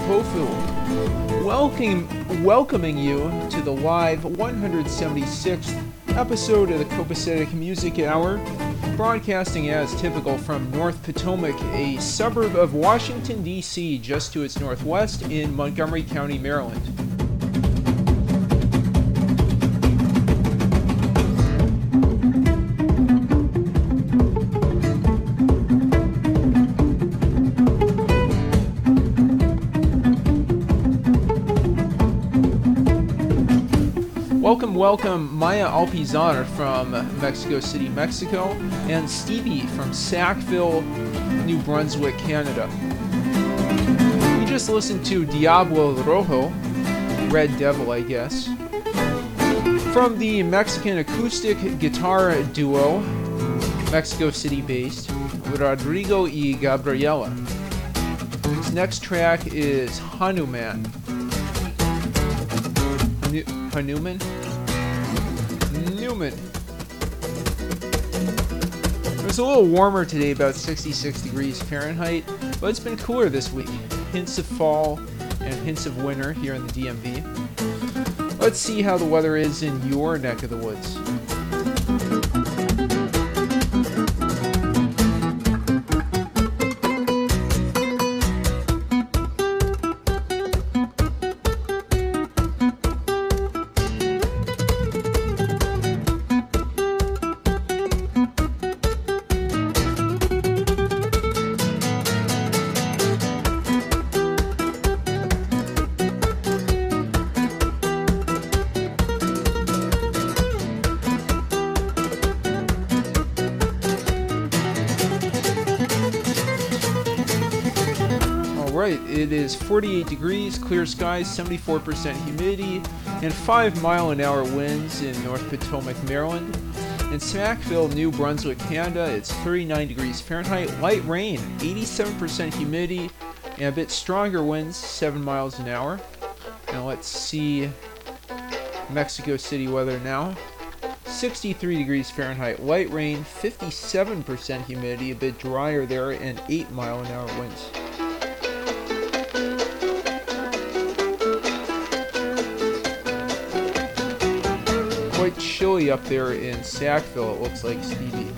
Hofu, welcoming you to the live 176th episode of the Copacetic Music Hour, broadcasting as typical from North Potomac, a suburb of Washington, D.C., just to its northwest in Montgomery County, Maryland. Welcome Maya Alpizar from Mexico City, Mexico, and Stevie from Sackville, New Brunswick, Canada. We just listened to Diablo Rojo, Red Devil, I guess, from the Mexican acoustic guitar duo, Mexico City-based, Rodrigo y Gabriela. This next track is Hanuman. Hanuman? Newman. It was a little warmer today, about 66 degrees Fahrenheit, but it's been cooler this week. Hints of fall and hints of winter here in the DMV. Let's see how the weather is in your neck of the woods. It is 48 degrees, clear skies, 74% humidity, and 5-mile-an-hour winds in North Potomac, Maryland. In Sackville, New Brunswick, Canada, it's 39 degrees Fahrenheit, light rain, 87% humidity, and a bit stronger winds, 7 miles an hour. Now let's see Mexico City weather now. 63 degrees Fahrenheit, light rain, 57% humidity, a bit drier there, and 8-mile-an-hour winds. Quite chilly up there in Sackville, it looks like, Stevie.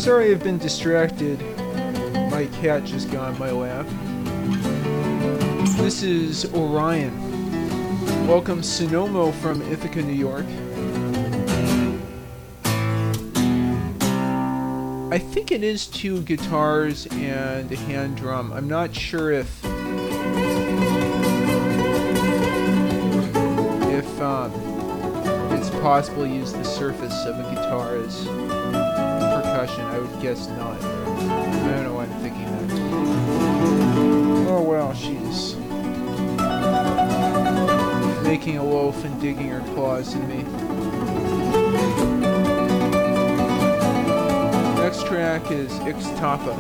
Sorry, I've been distracted. My cat just got on my lap. This is Orion. Welcome Sonomo from Ithaca, New York. I think it is 2 guitars and a hand drum. I'm not sure if it's possible to use the surface of a guitar as percussion. I would guess not. I don't know why I'm thinking that. Oh well, she's making a loaf and digging her claws in me. Next track is Ixtapa.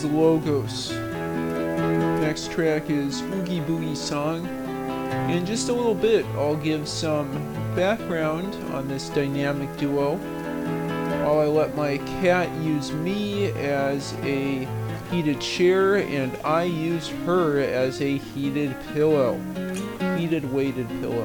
is Logos. Next track is Oogie Boogie Song. In just a little bit, I'll give some background on this dynamic duo while I let my cat use me as a heated chair and I use her as a heated pillow. Heated weighted pillow.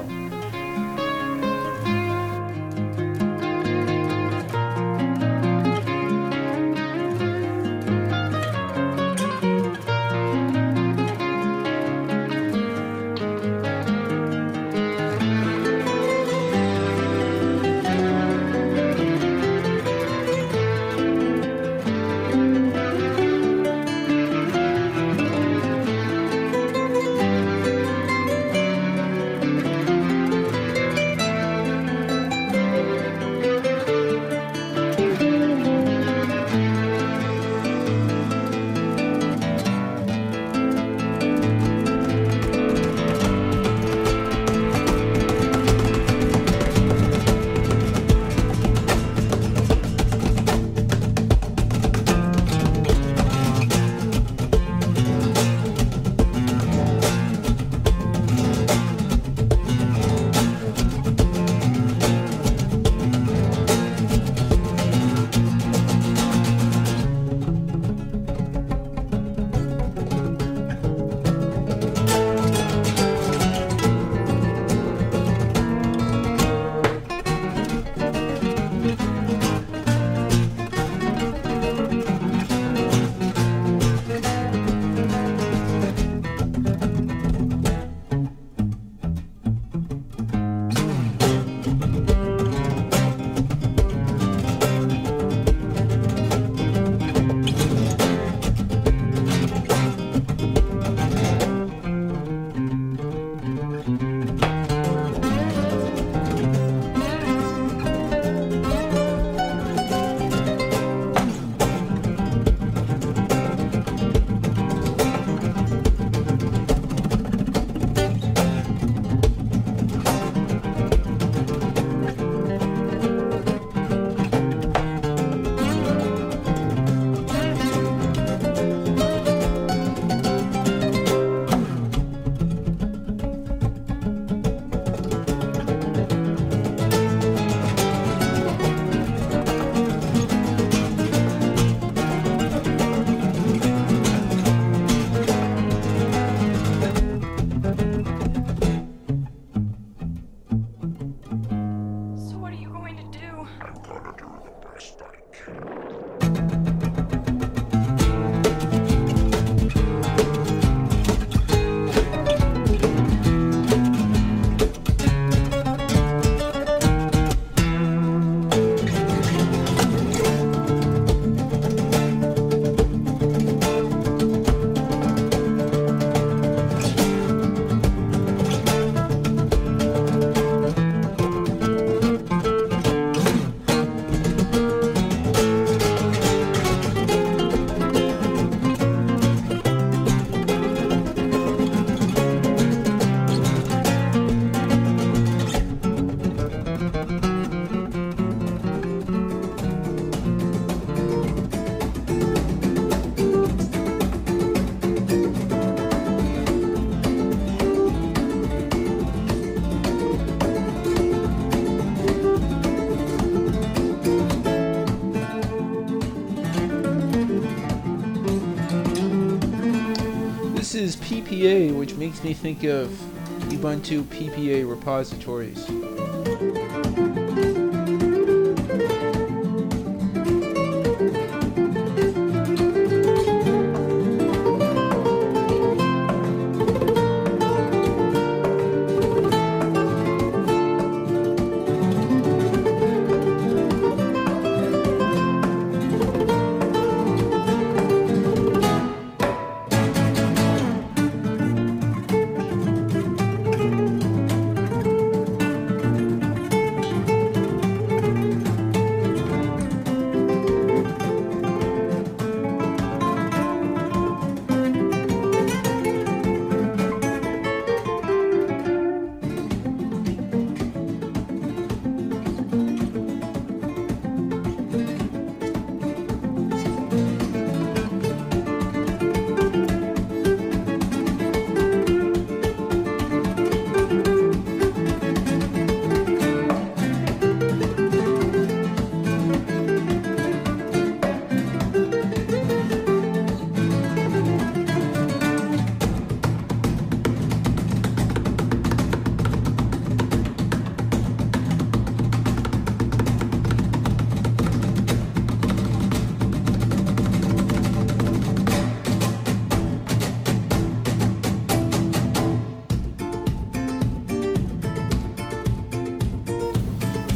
is PPA, which makes me think of Ubuntu PPA repositories.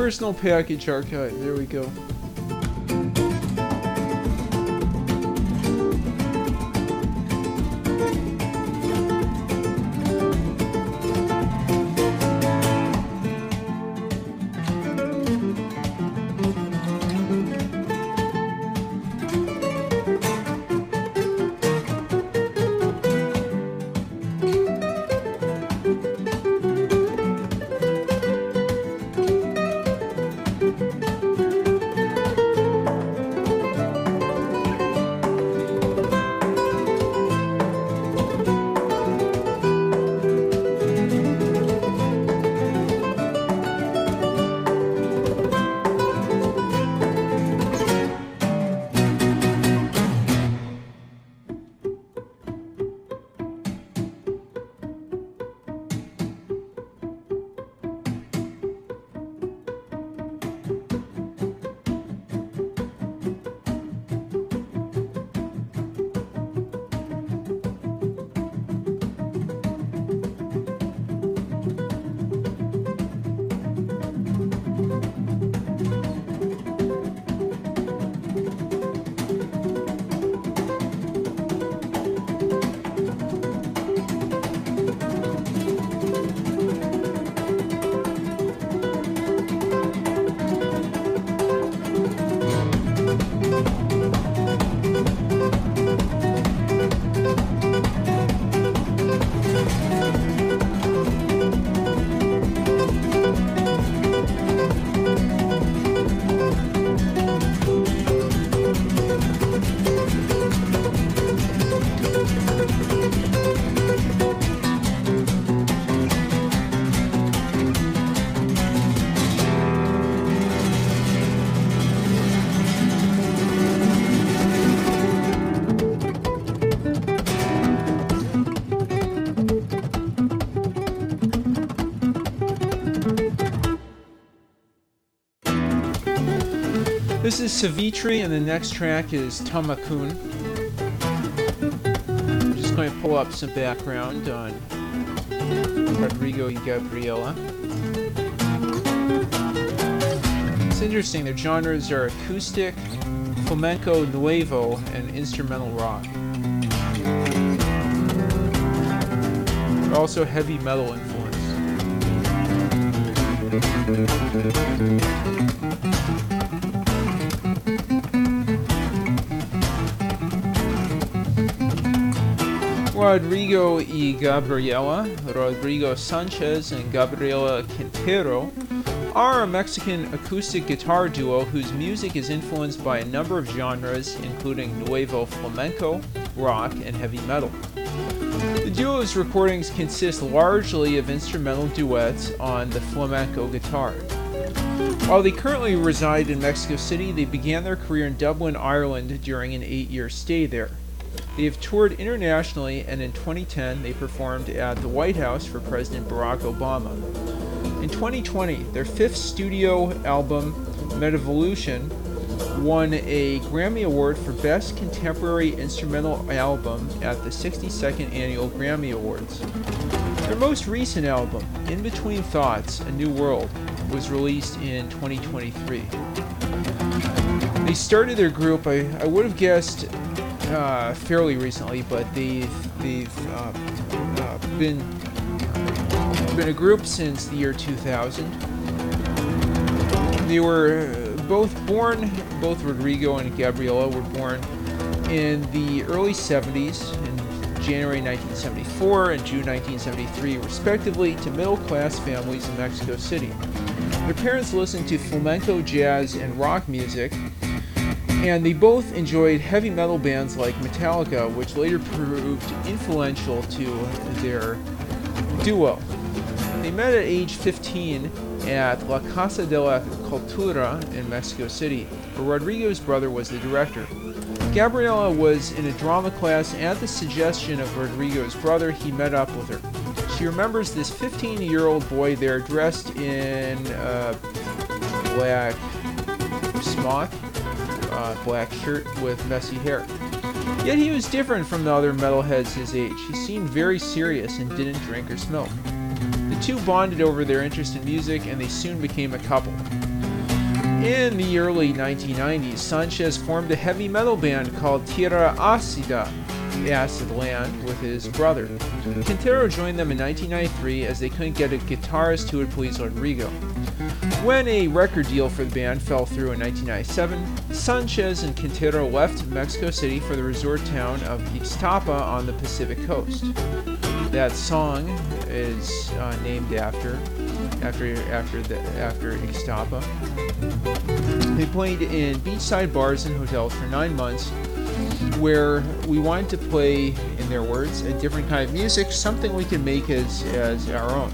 Personal package archive. There we go. This is Savitri, and the next track is Tamakun. I'm just going to pull up some background on Rodrigo y Gabriela. It's interesting, their genres are acoustic, flamenco nuevo, and instrumental rock. They're also heavy metal influence. Rodrigo y Gabriela, Rodrigo Sanchez and Gabriela Quintero, are a Mexican acoustic guitar duo whose music is influenced by a number of genres, including nuevo flamenco, rock, and heavy metal. The duo's recordings consist largely of instrumental duets on the flamenco guitar. While they currently reside in Mexico City, they began their career in Dublin, Ireland during an 8-year stay there. They have toured internationally, and in 2010 they performed at the White House for President Barack Obama. In 2020, their fifth studio album, Metavolution, won a Grammy Award for Best Contemporary Instrumental Album at the 62nd Annual Grammy Awards. Their most recent album, In Between Thoughts, A New World, was released in 2023. They started their group, I would have guessed, fairly recently, but they've been a group since the year 2000. They were both Rodrigo and Gabriela were born in the early 70s, in January 1974 and June 1973, respectively, to middle-class families in Mexico City. Their parents listened to flamenco, jazz, and rock music, and they both enjoyed heavy metal bands like Metallica, which later proved influential to their duo. They met at age 15 at La Casa de la Cultura in Mexico City, where Rodrigo's brother was the director. Gabriela was in a drama class. At the suggestion of Rodrigo's brother, he met up with her. She remembers this 15-year-old boy there dressed in black smock, black shirt with messy hair. Yet he was different from the other metalheads his age. He seemed very serious and didn't drink or smoke. The two bonded over their interest in music, and they soon became a couple. In the early 1990s, Sanchez formed a heavy metal band called Tierra Acida, Acid Land, with his brother. Quintero joined them in 1993 as they couldn't get a guitarist who would please Rodrigo. When a record deal for the band fell through in 1997, Sanchez and Quintero left Mexico City for the resort town of Ixtapa on the Pacific coast. That song is named after Ixtapa. They played in beachside bars and hotels for 9 months, where we wanted to play, in their words, a different kind of music, something we can make as our own.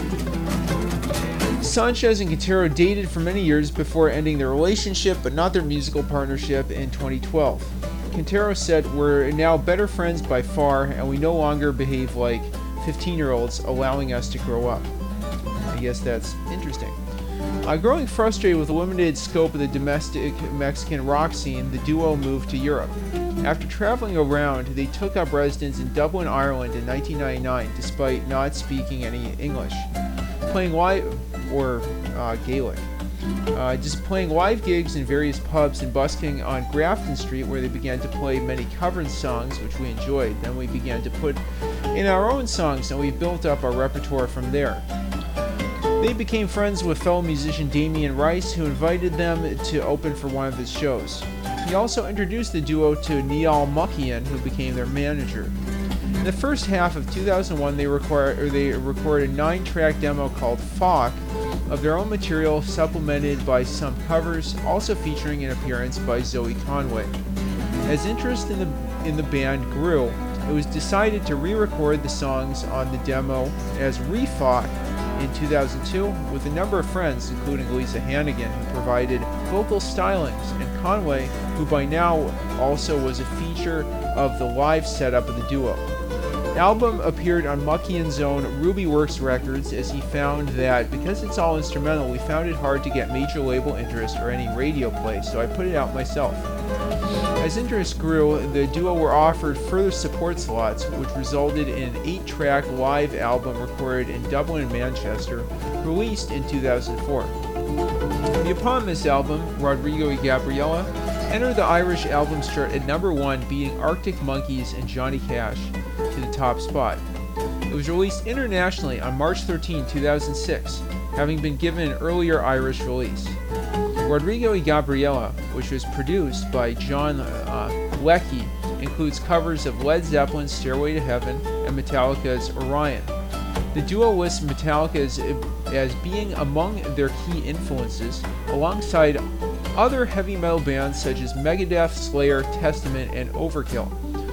Sanchez and Quintero dated for many years before ending their relationship, but not their musical partnership, in 2012. Quintero said, "We're now better friends by far, and we no longer behave like 15-year-olds, allowing us to grow up." I guess that's interesting. Growing frustrated with the limited scope of the domestic Mexican rock scene, the duo moved to Europe. After traveling around, they took up residence in Dublin, Ireland in 1999, despite not speaking any English. Playing live, or Gaelic. Just playing live gigs in various pubs and busking on Grafton Street, where they began to play many covered songs, which we enjoyed. Then we began to put in our own songs, and we built up our repertoire from there. They became friends with fellow musician Damien Rice, who invited them to open for one of his shows. He also introduced the duo to Niall Muckian, who became their manager. In the first half of 2001, they recorded a 9-track demo called Falk of their own material, supplemented by some covers, also featuring an appearance by Zoe Conway. As interest in the band grew, it was decided to re-record the songs on the demo as Refalk in 2002 with a number of friends, including Lisa Hannigan, who provided vocal stylings, and Conway, who by now also was a feature of the live setup of the duo. The album appeared on Muckian's own Ruby Works Records, as he found that because it's all instrumental, we found it hard to get major label interest or any radio play, so I put it out myself. As interest grew, the duo were offered further support slots, which resulted in an 8-track live album recorded in Dublin and Manchester, released in 2004. The eponymous album, Rodrigo y Gabriela, entered the Irish albums chart at number 1, beating Arctic Monkeys and Johnny Cash to the top spot. It was released internationally on March 13, 2006, having been given an earlier Irish release. Rodrigo y Gabriela, which was produced by John Leckie, includes covers of Led Zeppelin's Stairway to Heaven and Metallica's Orion. The duo lists Metallica as being among their key influences, alongside other heavy metal bands such as Megadeth, Slayer, Testament, and Overkill.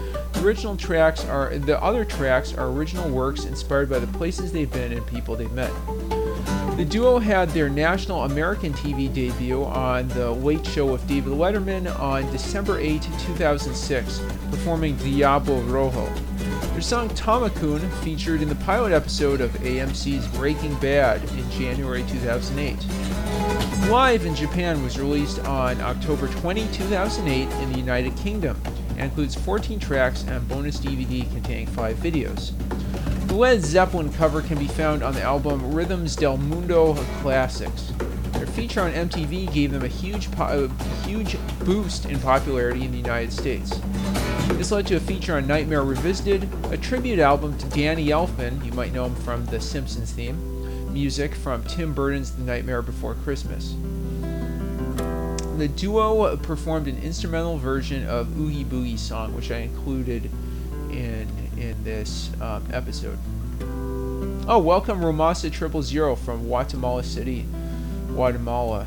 The other tracks are original works inspired by the places they've been and people they've met. The duo had their national American TV debut on The Late Show with David Letterman on December 8, 2006, performing Diablo Rojo. Their song Tamakun featured in the pilot episode of AMC's Breaking Bad in January 2008. Live in Japan was released on October 20, 2008 in the United Kingdom, and includes 14 tracks and a bonus DVD containing 5 videos. The Led Zeppelin cover can be found on the album Rhythms del Mundo Classics. Their feature on MTV gave them a huge boost in popularity in the United States. This led to a feature on Nightmare Revisited, a tribute album to Danny Elfman, you might know him from the Simpsons theme, music from Tim Burton's The Nightmare Before Christmas. The duo performed an instrumental version of Oogie Boogie song, which I included in this episode. Oh, welcome Romasa 000 from Guatemala City, Guatemala.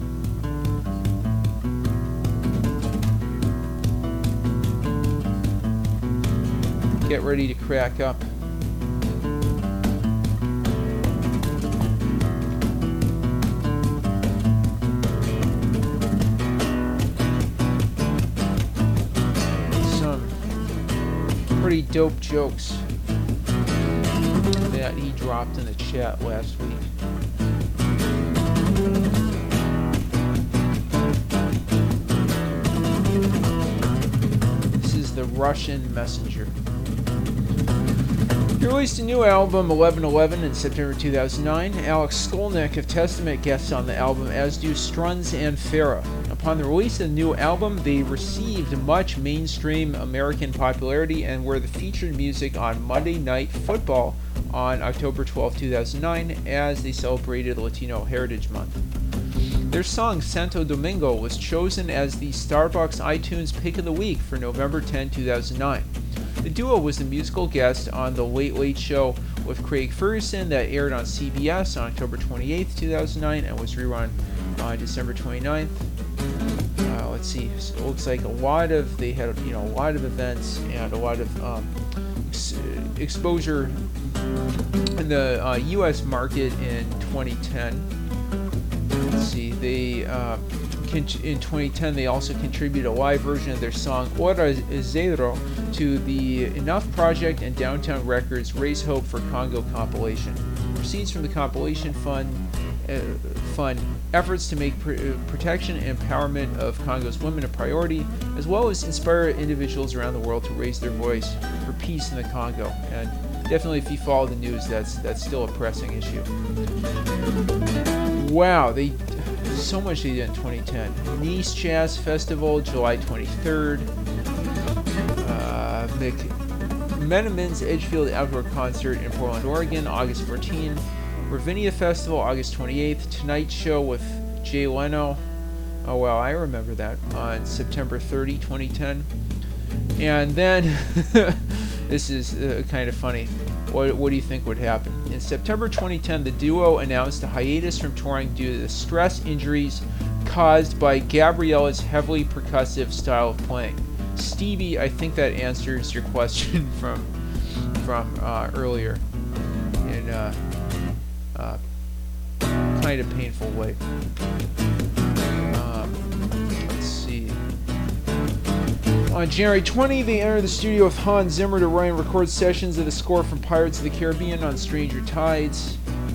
Get ready to crack up. Pretty dope jokes that he dropped in the chat last week. This is the Russian Messenger. He released a new album, 1111, in September 2009. Alex Skolnick of Testament guests on the album, as do Struns and Farah. Upon the release of the new album, they received much mainstream American popularity and were the featured music on Monday Night Football on October 12, 2009, as they celebrated Latino Heritage Month. Their song Santo Domingo was chosen as the Starbucks iTunes Pick of the Week for November 10, 2009. The duo was the musical guest on The Late Late Show with Craig Ferguson that aired on CBS on October 28, 2009, and was rerun on December 29th. Let's see. So it looks like they had a lot of events and a lot of exposure in the U.S. market in 2010. Let's see. In 2010, they also contributed a live version of their song Hora Zero to the Enough Project and Downtown Records Raise Hope for Congo compilation. Proceeds from the compilation fund efforts to make protection and empowerment of Congo's women a priority, as well as inspire individuals around the world to raise their voice for peace in the Congo. And definitely, if you follow the news, that's still a pressing issue. Wow, so much they did in 2010. Nice Jazz Festival, July 23rd. McMenamin's Edgefield Outdoor Concert in Portland, Oregon, August 14th. Ravinia Festival, August 28th. Tonight Show with Jay Leno. Oh, wow, I remember that. On September 30, 2010. And then, this is kind of funny. What do you think would happen? In September 2010, the duo announced a hiatus from touring due to the stress injuries caused by Gabriella's heavily percussive style of playing. Stevie, I think that answers your question from earlier in a kind of painful way. Let's see. On January 20, they entered the studio with Hans Zimmer to write and record sessions of the score from Pirates of the Caribbean on Stranger Tides.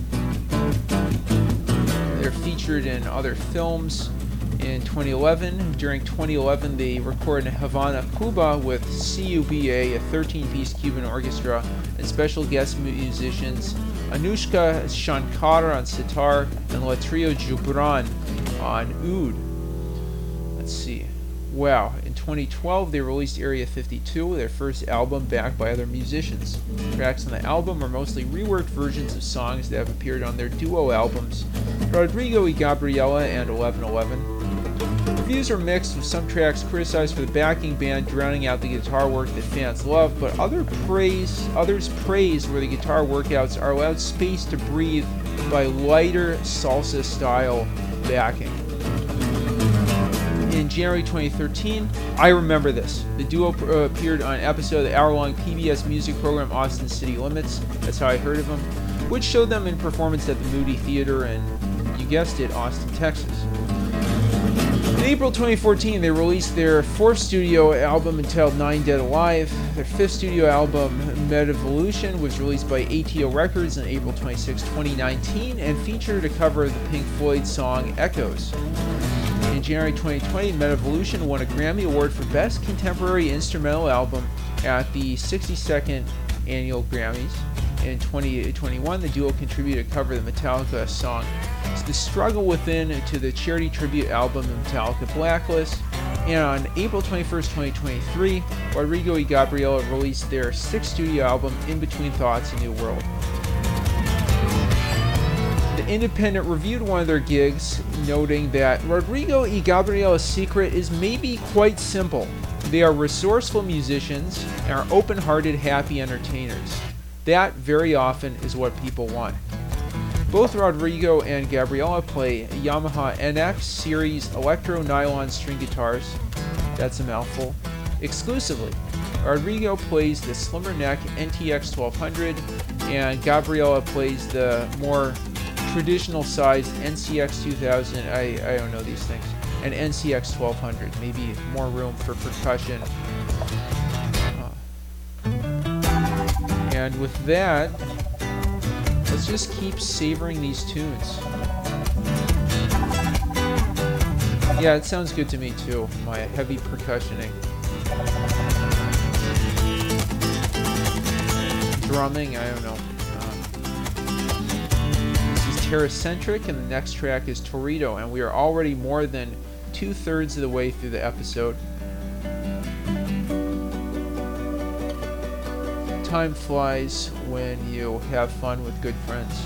They're featured in other films. In 2011, during 2011, they recorded in Havana, Cuba with CUBA, a 13-piece Cuban orchestra, and special guest musicians Anushka Shankar on sitar and Latrio Jubran on oud. Let's see. Wow. In 2012, they released Area 52, their first album backed by other musicians. Tracks on the album are mostly reworked versions of songs that have appeared on their duo albums, Rodrigo y Gabriela and 1111. Reviews are mixed, with some tracks criticized for the backing band drowning out the guitar work that fans love, but others praise where the guitar workouts are allowed space to breathe by lighter salsa-style backing. In January 2013, I remember this. The duo appeared on an episode of the hour-long PBS music program Austin City Limits. That's how I heard of them, which showed them in performance at the Moody Theater in, you guessed it, Austin, Texas. In April 2014, they released their fourth studio album entitled Nine Dead Alive. Their fifth studio album, Metavolution, was released by ATO Records on April 26, 2019, and featured a cover of the Pink Floyd song Echoes. In January 2020, Metavolution won a Grammy Award for Best Contemporary Instrumental Album at the 62nd Annual Grammys. In 2021, the duo contributed a cover of the Metallica song The Struggle Within to the charity tribute album Metallica Blacklist. And on April 21st, 2023, Rodrigo y Gabriela released their sixth studio album, In Between Thoughts, A New World. The Independent reviewed one of their gigs, noting that Rodrigo y Gabriela's secret is maybe quite simple. They are resourceful musicians and are open-hearted, happy entertainers. That, very often, is what people want. Both Rodrigo and Gabriela play Yamaha NX series electro nylon string guitars, that's a mouthful, exclusively. Rodrigo plays the slimmer neck NTX 1200, and Gabriela plays the more traditional sized NCX 2000, I don't know these things, and NCX 1200, maybe more room for percussion. And with that, let's just keep savoring these tunes. Yeah, it sounds good to me too, my heavy percussioning. drumming. I don't know. This is Terracentric, and the next track is Torito, and we are already more than 2/3 of the way through the episode. Time flies when you have fun with good friends.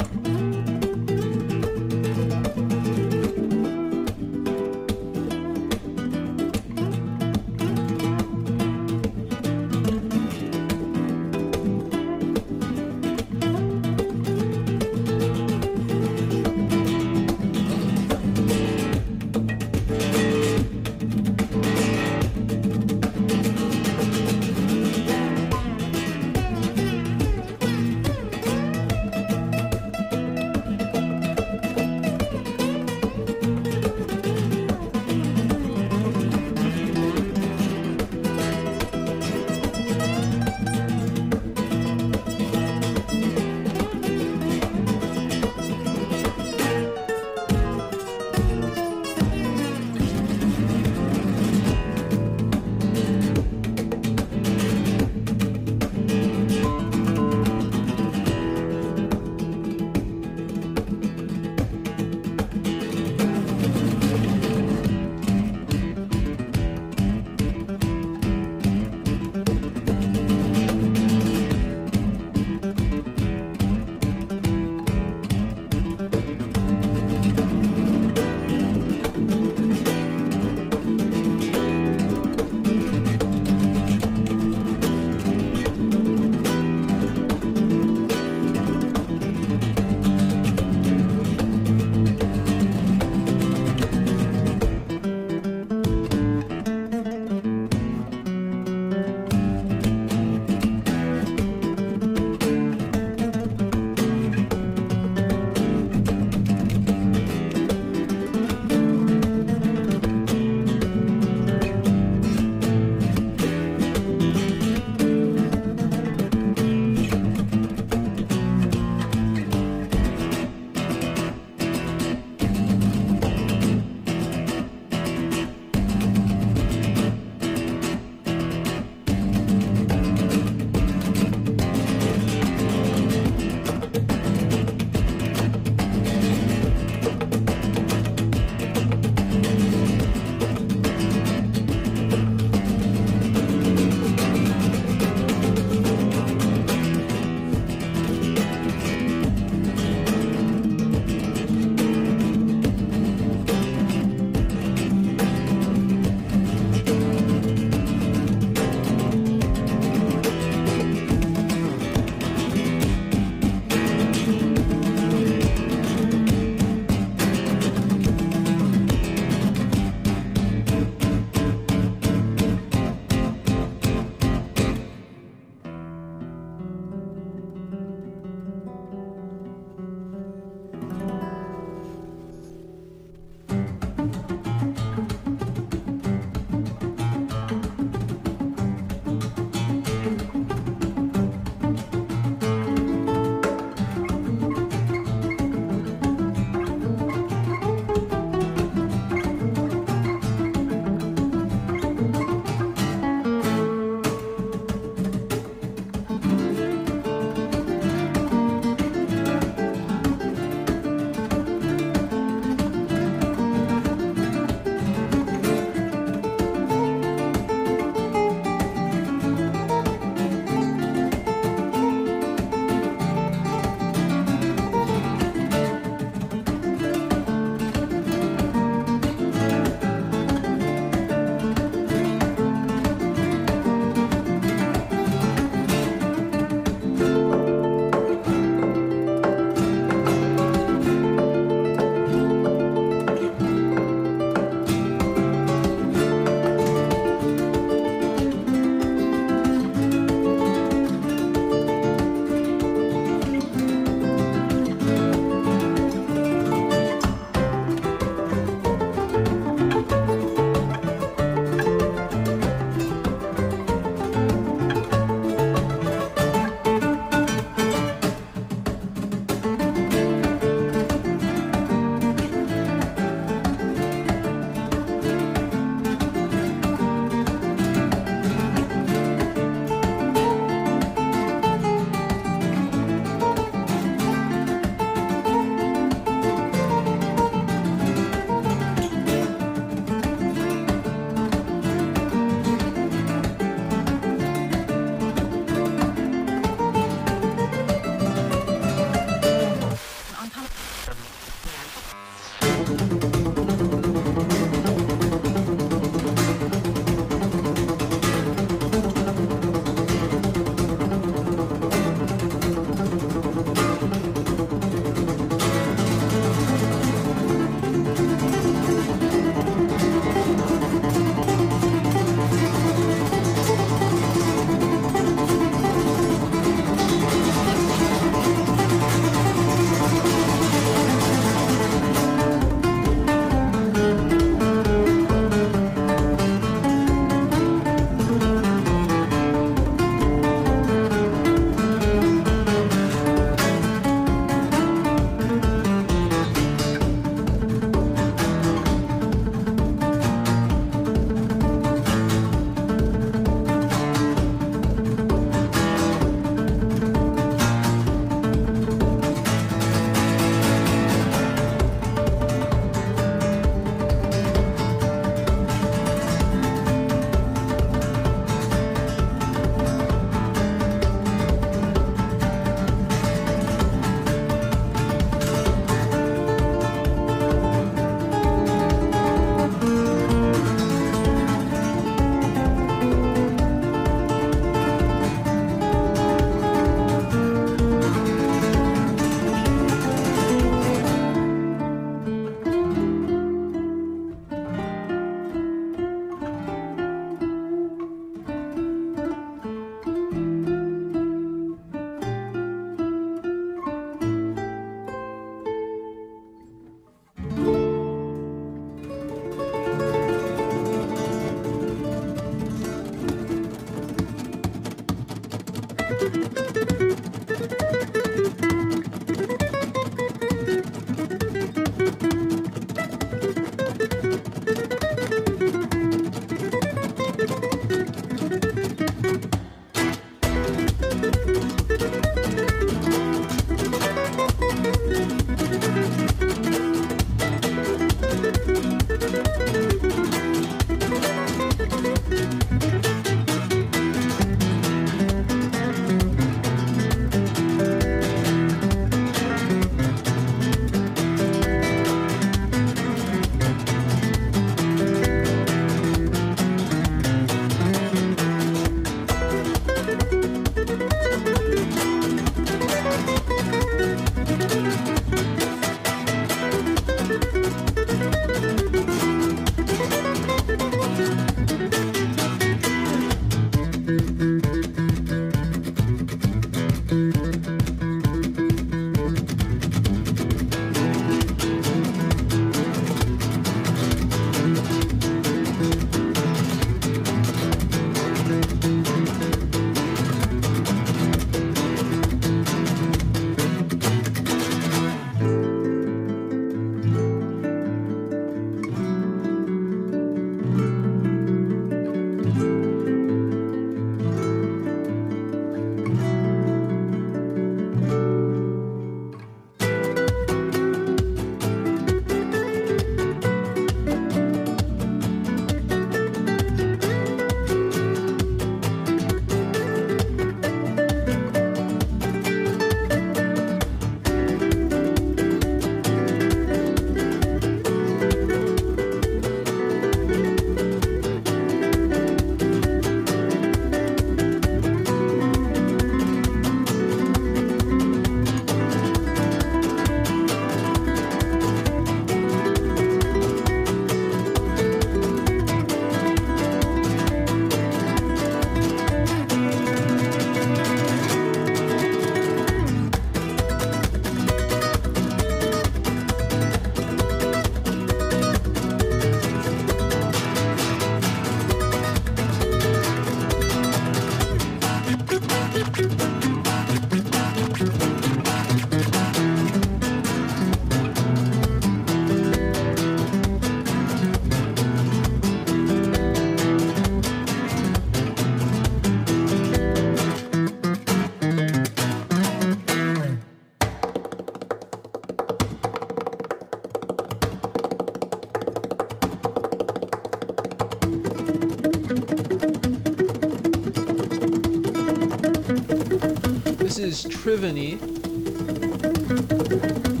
This is Triveni.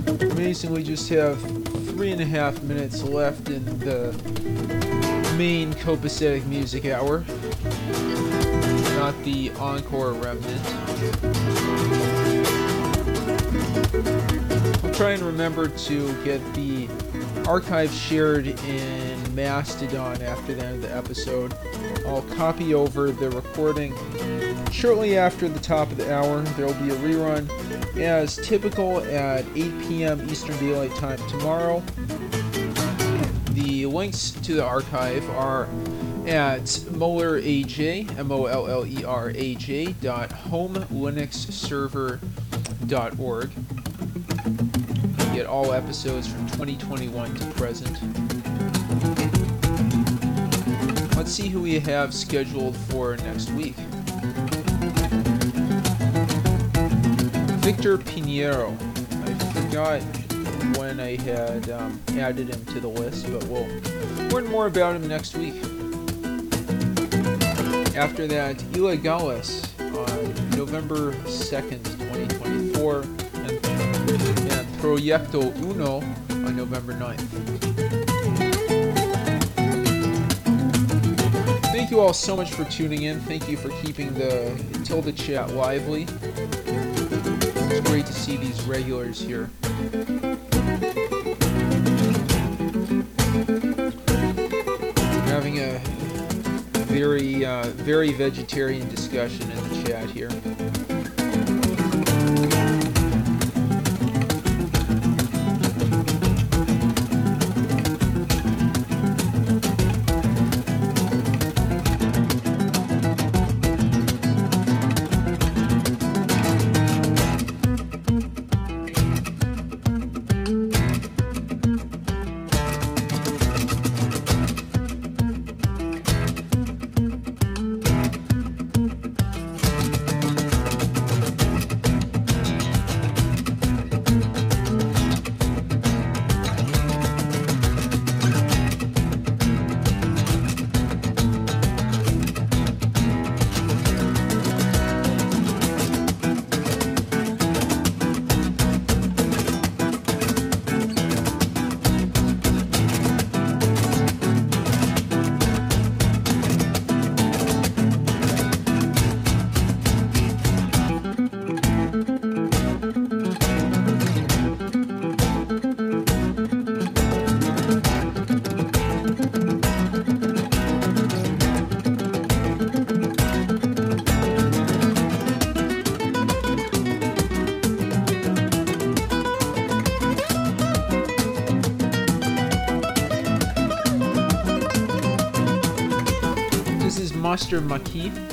surprisingly just have 3.5 minutes left in the main copacetic music hour, not the encore remnant. I'll try and remember to get the archive shared in Mastodon after the end of the episode. I'll copy over the recording shortly after the top of the hour. There will be a rerun as typical at 8 p.m. Eastern Daylight Time tomorrow. The links to the archive are at MollerAJ, MollerAJ, .homelinuxserver.org. You get all episodes from 2021 to present. Let's see who we have scheduled for next week. Victor Pinheiro. I forgot when I had added him to the list, but we'll learn more about him next week. After that, Ilegales on November 2nd, 2024, and Proyecto Uno on November 9th. Thank you all so much for tuning in. Thank you for keeping the Tilda chat lively. It's great to see these regulars here. Having a very vegetarian discussion in the chat here. Master Maki